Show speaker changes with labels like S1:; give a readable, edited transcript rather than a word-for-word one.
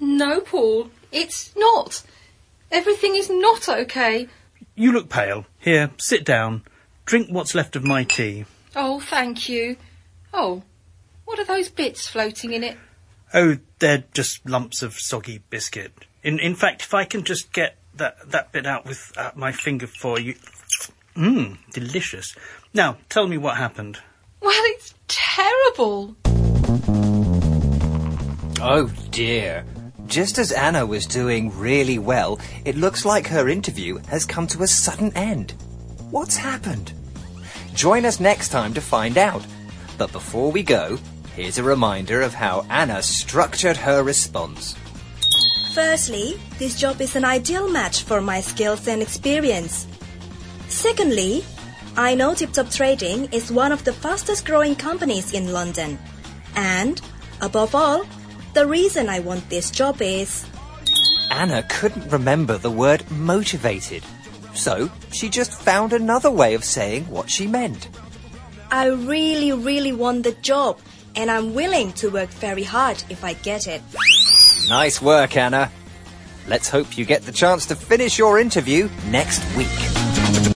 S1: No, Paul, it's not. Everything is not okay.
S2: You look pale. Here, sit down. Drink what's left of my tea.
S1: Oh, thank you. Oh, what are those bits floating in it?
S2: Oh, they're just lumps of soggy biscuit. In fact, if I can just get that bit out with my finger for you... delicious. Now, tell me what happened.
S1: Well, it's terrible.
S3: Oh, dear. Just as Anna was doing really well, it looks like her interview has come to a sudden end. What's happened? Join us next time to find out. But before we go, here's a reminder of how Anna structured her response.
S4: Firstly, this job is an ideal match for my skills and experience. Secondly, I know Tip Top Trading is one of the fastest growing companies in London. And, above all, the reason I want this job is...
S3: Anna couldn't remember the word motivated, so she just found another way of saying what she meant.
S4: I really, really want the job, and I'm willing to work very hard if I get it.
S3: Nice work, Anna. Let's hope you get the chance to finish your interview next week.